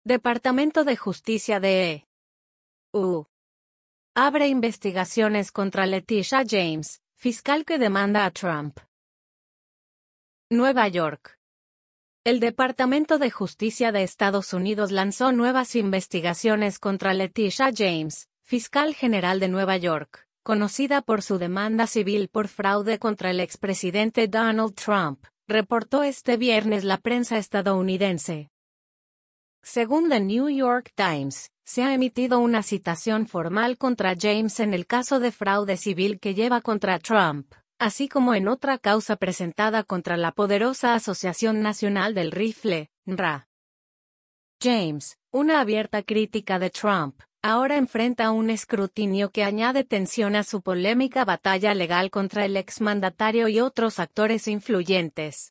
Departamento de Justicia de EU abre investigaciones contra Letitia James, fiscal que demanda a Trump. Nueva York. El Departamento de Justicia de Estados Unidos lanzó nuevas investigaciones contra Letitia James, fiscal general de Nueva York, conocida por su demanda civil por fraude contra el expresidente Donald Trump, reportó este viernes la prensa estadounidense. Según The New York Times, se ha emitido una citación formal contra James en el caso de fraude civil que lleva contra Trump, así como en otra causa presentada contra la poderosa Asociación Nacional del Rifle, NRA. James, una abierta crítica de Trump, ahora enfrenta un escrutinio que añade tensión a su polémica batalla legal contra el exmandatario y otros actores influyentes.